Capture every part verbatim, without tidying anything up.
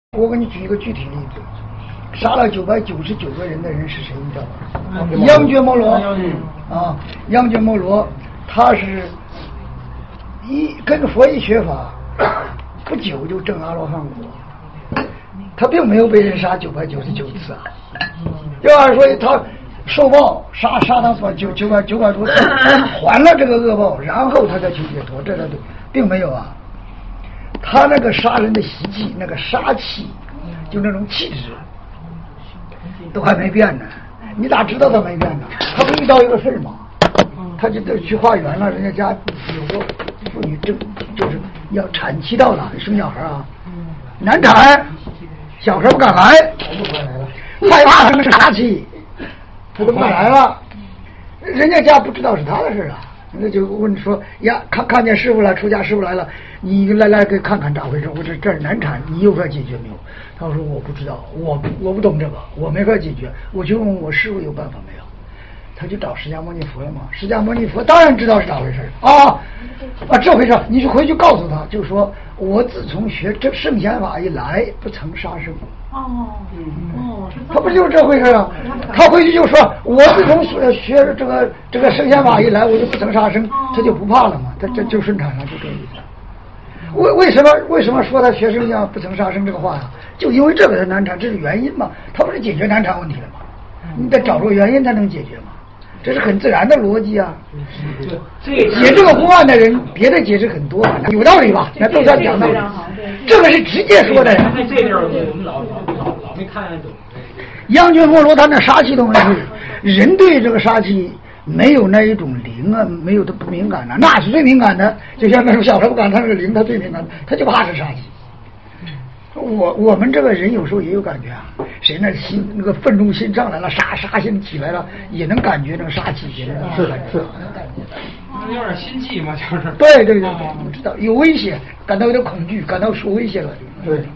我给你举一个具体例子，杀了九百九十九个人的人是谁？你知道吗？央觉摩罗啊，央觉摩罗，他是一跟着佛一学法，不久就证阿罗汉果。他并没有被人杀九百九十九次啊，要按说他受报杀杀他九九百九百多次，还了这个恶报，然后他再去解脱，这他并没有啊。他那个杀人的习气，那个杀气，就那种气质，都还没变呢。你咋知道他没变呢？他不遇到一个事儿吗？他就去化缘了，人家家有个妇女正就是要产期到了，生小孩啊，难产，小孩不敢来，害怕他那个杀气，他都不敢来了。人家家不知道是他的事啊。那就问说呀，看看见师傅了，出家师傅来了，你来来给看看咋回事？我这这儿难产，你有法解决没有？他说我不知道，我我不懂这个，我没法解决。我就问我师傅有办法没有？他就找释迦牟尼佛了嘛。释迦牟尼佛当然知道是咋回事啊啊，这回事你就回去告诉他，就说我自从学这圣贤法以来，不曾杀生。 哦，哦， 他不就是这回事啊？他回去就说，我自从学学这个这个圣贤法以来，我就不曾杀生，他就不怕了嘛，他这就顺产了，就这意思。为为什么为什么说他学圣贤不曾杀生这个话呀？就因为这个他难产，这是原因嘛，他不是解决难产问题了嘛？你得找出原因才能解决嘛，这是很自然的逻辑啊。解这个公案的人，别的解释很多，有道理吧？那都在讲道理，这个是直接说的呀。 这地儿我们老老老老没看懂。 央觉摩罗他那杀气的问题，人对这个杀气没有那一种灵啊，没有他不敏感的，那是最敏感的。就像那种小孩不敢，他那个灵他最敏感的，他就怕是杀气。我我们这个人有时候也有感觉啊，谁那心那个愤怒心上来了，杀杀心起来了，也能感觉那个杀气起来了，是的，是能感觉到。 有点心悸嘛，就是。 对对对对，我知道有危险，感到有点恐惧，感到受威胁了。对对。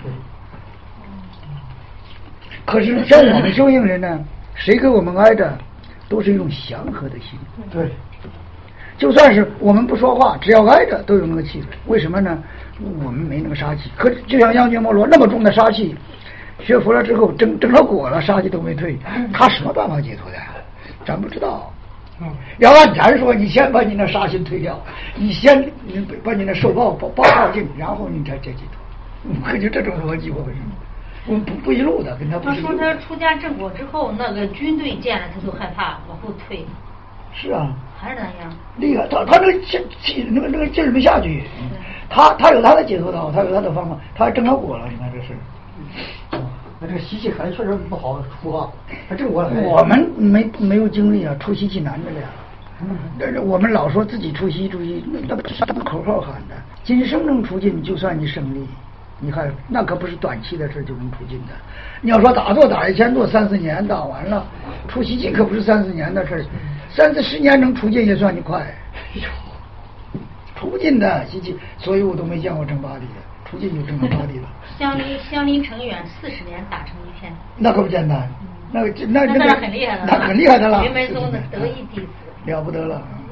可是像我们修行人呢，谁给我们挨着，都是一种祥和的心。对。就算是我们不说话，只要挨着都有那个气氛。为什么呢？我们没那个杀气。可是就像央觉摩罗那么重的杀气，学佛了之后证证了果了，杀气都没退，他什么办法解脱的？咱不知道。要按咱说，你先把你那杀心退掉，你先你把你那受报报报报尽，然后你才再解脱。可就这种逻辑，我为什么？我们不不一路的，跟他不一路。 他说他出家正果之后，那个军队见了他都害怕，往后退。 是啊， 还是那样。 厉害，他他那个劲气，那个那个劲儿没下去。他他有他的解脱道，他有他的方法，他还证了果了。你看这是。 哦，那这个习气还确实不好出啊。他这个我我们没没有经历啊，出习气难着呀。但是我们老说自己出息出息，那不是口号喊的。今生能出尽，就算你胜利。你看，那可不是短期的事就能出尽的。你要说打坐打一千多三四年打完了，出习气可不是三四年的事，三四十年能出尽也算你快。出不尽的习气，所以我都没见过正八地的，出尽就正八地了。 相邻相邻成远，四十年打成一片。 那可不简单，那个那那那很厉害了， 那很厉害的了。 云门宗的得意弟子， 了不得了。